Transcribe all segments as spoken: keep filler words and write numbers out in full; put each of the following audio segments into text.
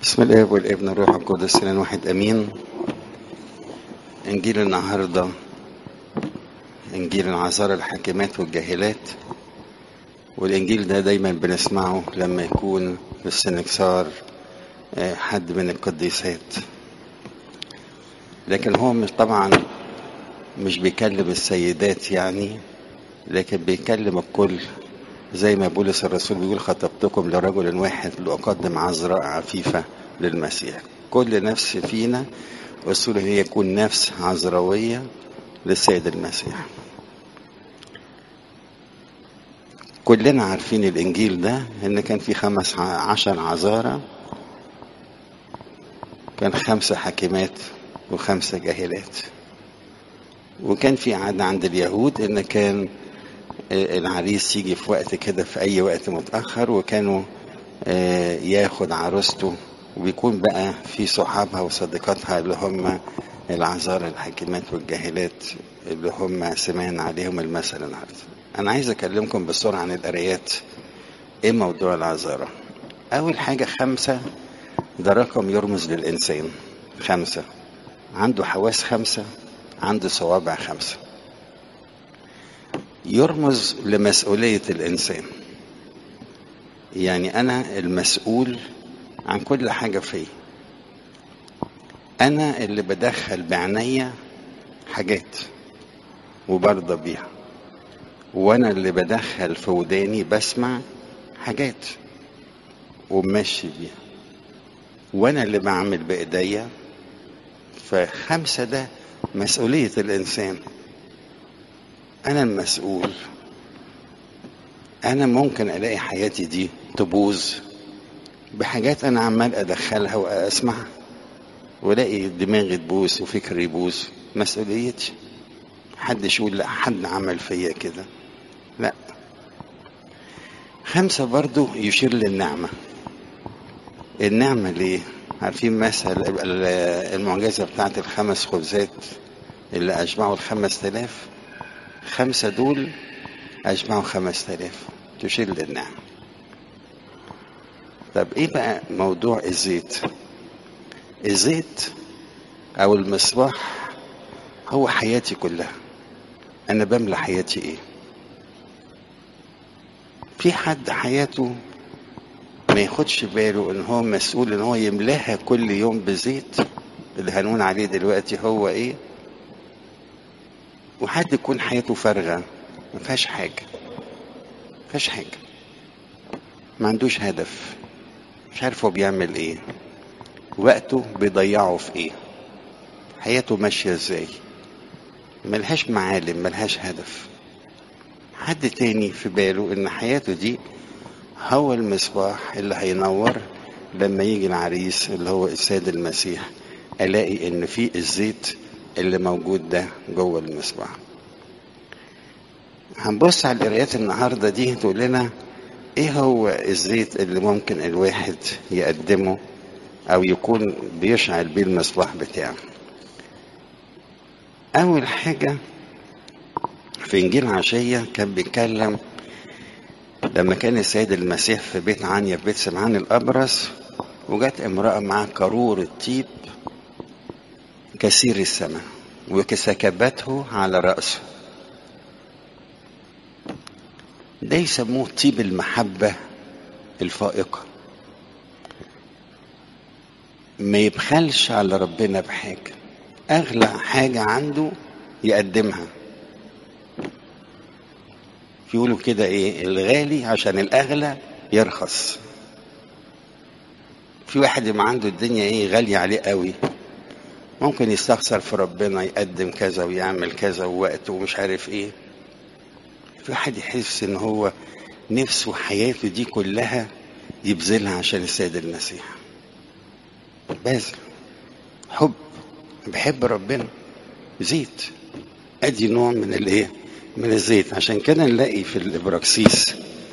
بسم الله والابن الروح القدس الاله واحد امين. انجيل النهارده انجيل العذارى الحاكمات والجاهلات، والانجيل ده دايما بنسمعه لما يكون في السنكسار حد من القديسات، لكن هو مش طبعا مش بيكلم السيدات يعني، لكن بيكلم الكل. زي ما بولس الرسول بيقول: خطبتكم لرجل واحد لأقدم عذراء عفيفة للمسيح. كل نفس فينا أصول هي يكون نفس عذراوية للسيد المسيح. كلنا عارفين الإنجيل ده إن كان في خمس عشر عذارى، كان خمسة حاكمات وخمسة جاهلات. وكان في عادة عند اليهود إن كان العريس يجي في وقت كده في أي وقت متأخر، وكانوا ياخد عروسته، وبيكون بقى في صحابها وصديقاتها اللي هم العذارى الحاكمات والجاهلات اللي هم سمعنا عليهم المثل النهارده. أنا عايز أكلمكم بسرعة عن القرايات. إيه موضوع العذارى؟ أول حاجة خمسة، ده رقم يرمز للإنسان. خمسة عنده حواس خمسة، عنده صوابع خمسة، يرمز لمسؤولية الإنسان. يعني أنا المسؤول عن كل حاجة فيه، أنا اللي بدخل بعناية حاجات وبرضى بيها، وأنا اللي بدخل في وداني بسمع حاجات وماشي بيها، وأنا اللي بعمل بإيديا. فخمسة ده مسؤولية الإنسان. أنا المسؤول. أنا ممكن ألاقي حياتي دي تبوظ بحاجات أنا عمال أدخلها وأسمعها، ولاقي دماغي تبوظ وفكري يبوظ. مسؤوليتي. محدش يقول لا حد عمل فيا كده، لا. خمسة برضو يشير للنعمة. النعمة ليه؟ عارفين مثل المعجزة بتاعت الخمس خبزات اللي أجمعوا الخمس تلاف؟ خمسة دول أجمعوا خمس تلاف، تشير للنعمة. طب إيه بقى موضوع الزيت؟ الزيت أو المصباح هو حياتي كلها. أنا بملى حياتي إيه؟ في حد حياته ما ياخدش باله إن هو مسؤول إن هو يملاها كل يوم بزيت اللي هنقول عليه دلوقتي هو إيه؟ وحد يكون حياته فارغة، ما فيهاش حاجة، ما فيهاش حاجة، ما عندوش هدف، مش عارف هو بيعمل إيه، وقته بيضيعه في إيه، حياته ماشية إزاي، ملهاش معالم، ملهاش هدف. حد تاني في باله إن حياته دي هو المصباح اللي هينور لما يجي العريس اللي هو السيد المسيح، ألاقي إن في الزيت اللي موجود ده جوه المصباح. هنبص على القرايات النهارده دي تقول لنا ايه هو الزيت اللي ممكن الواحد يقدمه او يكون بيشعل بيه المصباح بتاعه. اول حاجة في انجيل عشية كان بيتكلم لما كان السيد المسيح في بيت عنيا في بيت سمعان الابرص، وجت امرأة معاه قارور الطيب كثير الثمن وكسكبته على رأسه. ده يسموه طيب المحبة الفائقة. ما يبخلش على ربنا بحاجة، أغلى حاجة عنده يقدمها. يقولوا كده إيه؟ الغالي عشان الأغلى يرخص. في واحد يبقى عنده الدنيا إيه غالية عليه قوي، ممكن يستخسر في ربنا، يقدم كذا ويعمل كذا ووقته ومش عارف إيه. في واحد يحس إن هو نفسه حياته دي كلها يبذلها عشان السيد المسيح. باذل، حب، بحب ربنا. زيت، ادي نوع من الايه؟ من الزيت. عشان كده نلاقي في الابراكسيس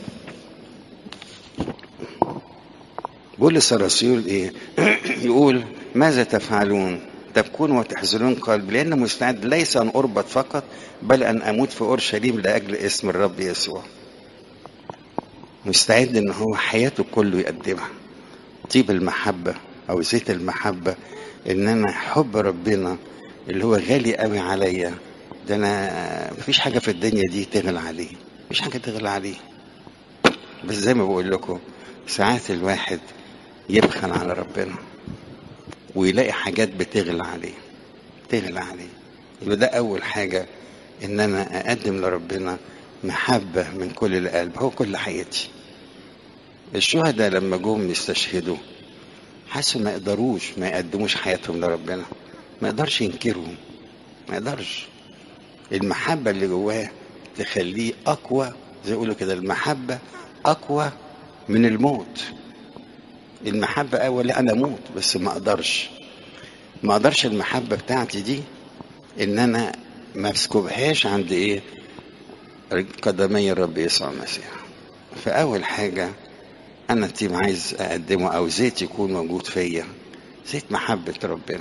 بولس الرسول ايه؟ يقول: ماذا تفعلون؟ تبكون وتحزنون قلبي، لان مستعد ليس ان اربط فقط بل ان اموت في اورشليم لاجل اسم الرب يسوع. مستعد ان هو حياته كله يقدمها. طيب المحبة او زيت المحبة، ان انا حب ربنا اللي هو غالي قوي عليا ده، انا مفيش حاجة في الدنيا دي تغلى عليه، مفيش حاجة تغلى عليه. بس زي ما بقول لكم ساعات الواحد يبخل على ربنا ويلاقي حاجات بتغلى عليه، تغلى عليه. يبقى ده اول حاجة، ان انا اقدم لربنا محبة من كل القلب، هو كل حياتي. الشهداء لما جم يستشهدوا حسوا ما يقدروش ما يقدموش حياتهم لربنا، ما يقدرش ينكروا، ما يقدرش. المحبة اللي جواه تخليه أقوى، زي يقولوا كده المحبة أقوى من الموت. المحبة أول لا أنا أموت بس ما أقدرش، ما أقدرش المحبة بتاعتي دي إن أنا ما أسكبهاش عند إيه؟ قدمي الرب يسوع المسيح. فأول حاجة أنا تيم عايز أقدمه أو زيت يكون موجود فيا، زيت محبة ربنا.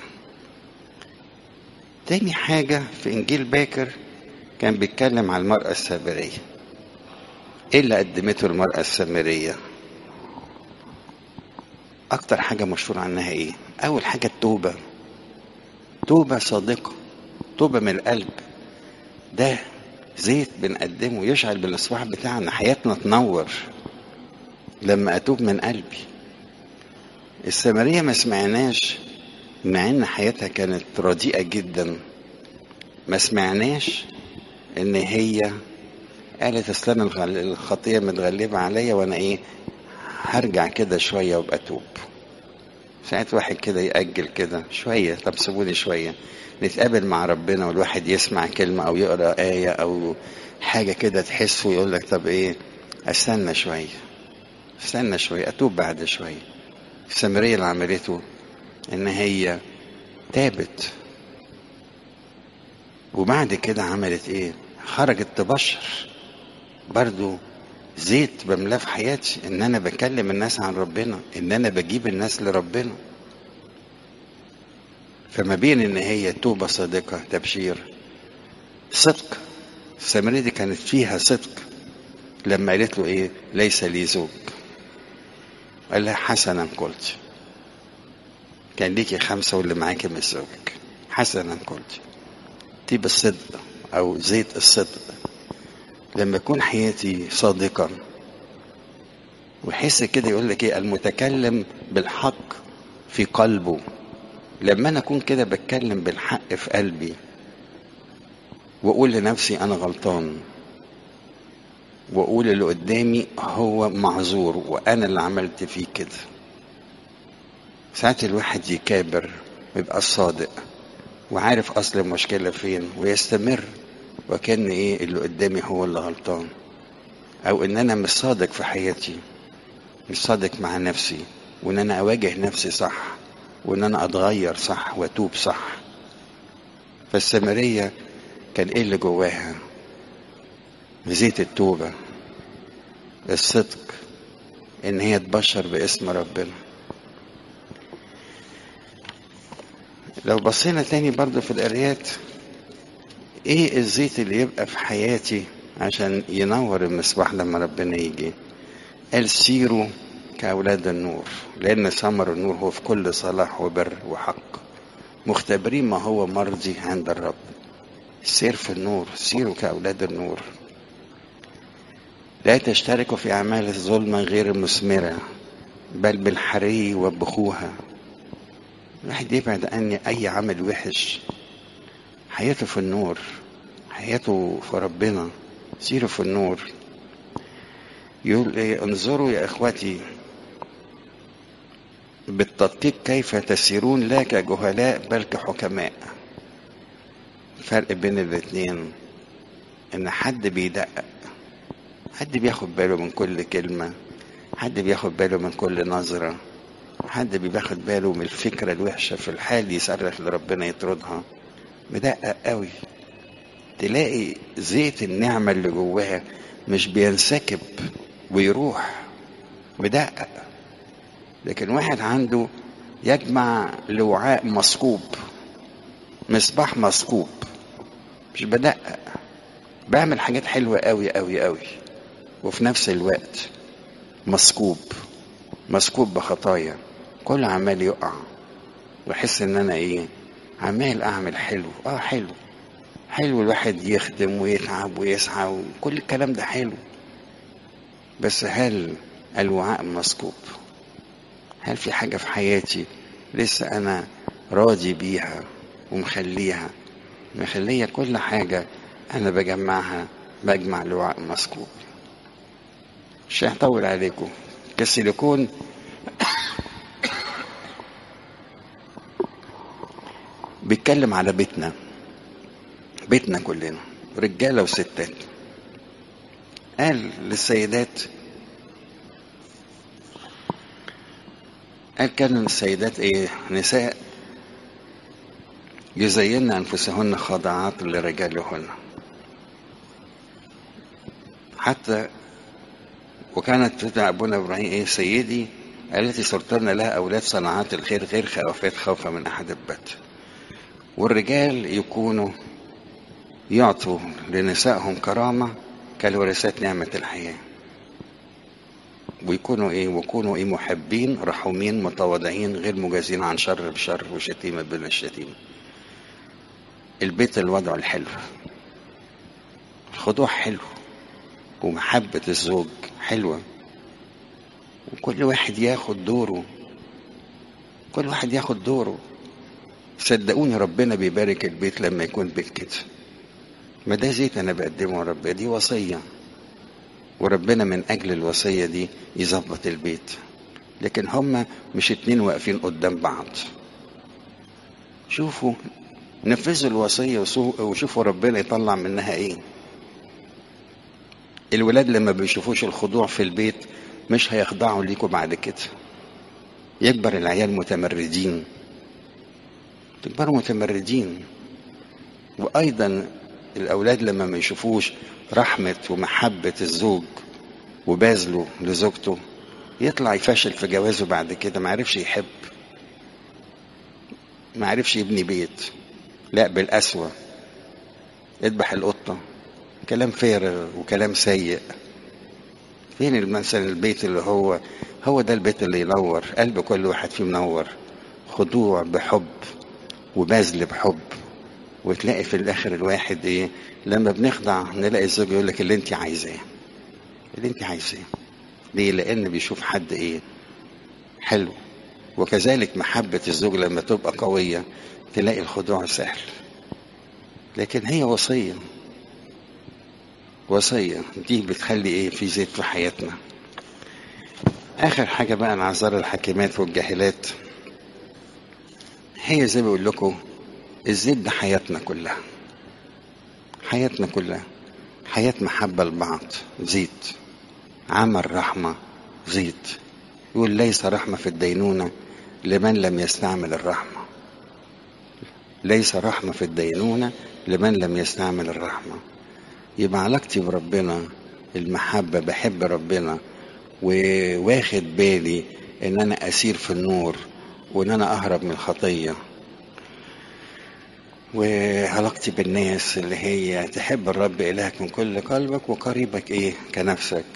تاني حاجة في إنجيل باكر كان بيتكلم على المرأة السامرية. إيه اللي قدمته المرأة السامرية؟ أكتر حاجة مشهور عنها إيه؟ أول حاجة التوبة، توبة صادقة، توبة من القلب. ده زيت بنقدمه يشعل بالإصباح بتاعنا، حياتنا تنور لما أتوب من قلبي. السامرية ما سمعناش، مع إن حياتها كانت رديئة جدا، ما سمعناش إن هي قالت أصل أنا الخطية متغلبة عليا وأنا إيه هرجع كده شوية وابقى أتوب. ساعات واحد كده يأجل كده شوية، طب سيبوني شوية نتقابل مع ربنا، والواحد يسمع كلمة أو يقرأ آية أو حاجة كده تحسه يقول لك طب إيه أستنى شوية، استنى شوية أتوب بعد شوية. السامرية اللي عملته إن هي تابت، وبعد كده عملت إيه؟ خرجت تبشر. برضو زيت بملاه في حياتي، إن أنا بكلم الناس عن ربنا، إن أنا بجيب الناس لربنا. فما بين ان هي توبة صادقة، تبشير، صدق. السامرية دي كانت فيها صدق لما قالت له ايه ليس لي زوج، قال لها حسنا قلت، كان ليكي خمسة واللي معاكي مش زوجك، حسنا قلت. طيب الصدق او زيت الصدق لما يكون حياتي صادقة ويحس كده يقول لك ايه المتكلم بالحق في قلبه. لما انا اكون كده بتكلم بالحق في قلبي واقول لنفسي انا غلطان، واقول اللي قدامي هو معذور وانا اللي عملت فيه كده، ساعات الواحد يكابر ويبقى صادق وعارف اصل المشكلة فين ويستمر، وكأن ايه اللي قدامي هو اللي غلطان، او ان انا مش صادق في حياتي، مش صادق مع نفسي، وان انا اواجه نفسي صح، وان انا اتغير صح واتوب صح. فالسامرية كان ايه اللي جواها؟ زيت التوبة، الصدق، ان هي تبشر باسم ربنا. لو بصينا تاني برضو في القرايات، ايه الزيت اللي يبقى في حياتي عشان ينور المصباح لما ربنا يجي؟ قال سيروا كأولاد النور لأن ثمر النور هو في كل صلاح وبر وحق، مختبرين ما هو مرضي عند الرب. سير في النور، سيروا كأولاد النور. لا تشتركوا في أعمال الظلمة غير المثمرة بل بالحري وبخوها. الواحد يبعد عن أي عمل وحش، حياته في النور، حياته في ربنا، سيروا في النور. يقول ايه انظروا يا اخوتي بالتدقيق كيف تسيرون لا كجهلاء بل كحكماء. فرق بين الاثنين ان حد بيدقق، حد بياخد باله من كل كلمة، حد بياخد باله من كل نظرة، حد بياخد باله من الفكرة الوحشة في الحال يصرخ لربنا يطردها، مدقق قوي. تلاقي زيت النعمة اللي جواها مش بينسكب ويروح، مدقق. لكن واحد عنده يجمع لوعاء مسكوب، مصباح مسكوب، مش بدقق، بعمل حاجات حلوة قوي قوي قوي وفي نفس الوقت مسكوب، مسكوب بخطايا. كله عمال يقع، واحس ان انا ايه، عمال اعمل حلو. اه حلو، حلو الواحد يخدم ويتعب ويسعى وكل الكلام ده حلو، بس هل الوعاء مثقوب؟ هل في حاجة في حياتي لسه انا راضي بيها ومخليها مخلية كل حاجة انا بجمعها بجمع الوعاء مثقوب؟ مش هطول عليكم. كسيليكون بيتكلم على بيتنا، بيتنا كلنا رجالة وستات. قال للسيدات، قال كان السيدات ايه، نساء يزين انفسهن خاضعات لرجالهن. حتى وكانت تدعى ابونا ابراهيم ايه، سيدي التي صرتن لها اولاد صنعات الخير غير خوافات خوفا من احد البت. والرجال يكونوا يعطوا لنسائهم كرامة كالورثات نعمة الحياة، ويكونوا ايه، ويكونوا ايه، محبين رحومين متواضعين غير مجازين عن شر بشر وشتيمة بلا الشتيمة. البيت الوضع الحلو، الخضوع حلو، ومحبة الزوج حلوة، وكل واحد ياخد دوره، كل واحد ياخد دوره. صدقوني ربنا بيبارك البيت لما يكون بيت كده. ما ده زيت انا بقدمه يا رب، دي وصية، وربنا من اجل الوصية دي يظبط البيت. لكن هما مش اتنين واقفين قدام بعض. شوفوا، نفذوا الوصية وشوفوا ربنا يطلع منها ايه. الولاد لما بيشوفوش الخضوع في البيت مش هيخضعوا ليكوا بعد كده. يكبر العيال متمردين، تكبروا متمردين. وايضا الاولاد لما ما يشوفوش رحمة ومحبة الزوج وباذله لزوجته يطلع يفشل في جوازه بعد كده، ما عرفش يحب، ما عرفش يبني بيت، لا بالأسوأ، اذبح القطة. كلام فارغ وكلام سيء. فين مثلا البيت اللي هو هو ده البيت اللي ينور قلب كل واحد فيه، منور خضوع بحب وبذل بحب. وتلاقي في الاخر الواحد ايه، لما بنخضع نلاقي الزوج يقول لك اللي انت عايزاه، اللي انت عايزاه. ليه؟ لان بيشوف حد ايه، حلو. وكذلك محبة الزوج لما تبقى قوية تلاقي الخضوع سهل. لكن هي وصية، وصية دي بتخلي ايه، في زيت في حياتنا. اخر حاجة بقى انعذار الحاكمات والجاهلات، هي زي ما بقول لكم الزيت ده حياتنا كلها، حياتنا كلها حياة محبة لبعض زيت، عمل رحمة زيت. يقول ليس رحمة في الدينونة لمن لم يستعمل الرحمة، ليس رحمة في الدينونة لمن لم يستعمل الرحمة. يبقى علاقتي بربنا المحبة، بحب ربنا وواخد بالي ان انا اسير في النور وان انا اهرب من الخطية. وعلاقتي بالناس اللي هي تحب الرب إلهك من كل قلبك وقريبك ايه كنفسك.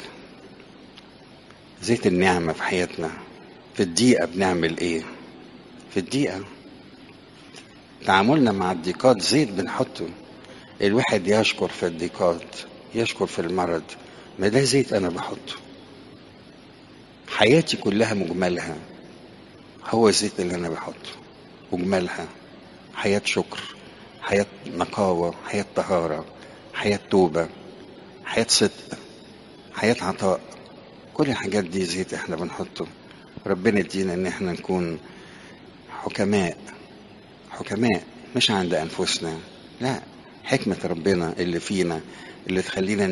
زيت النعمة في حياتنا. في الدقيقة بنعمل ايه؟ في الدقيقة تعاملنا مع الضيقات زيت بنحطه. الواحد يشكر في الضيقات، يشكر في المرض، ما ده زيت انا بحطه. حياتي كلها مجملها هو الزيت اللي انا بحطه، مجملها حياة شكر، حياة نقاوة، حياة طهارة، حياة توبة، حياة صدق، حياة عطاء. كل الحاجات دي زيت احنا بنحطه. ربنا يدينا ان احنا نكون حكماء، حكماء مش عند انفسنا، لا، حكمة ربنا اللي فينا اللي تخلينا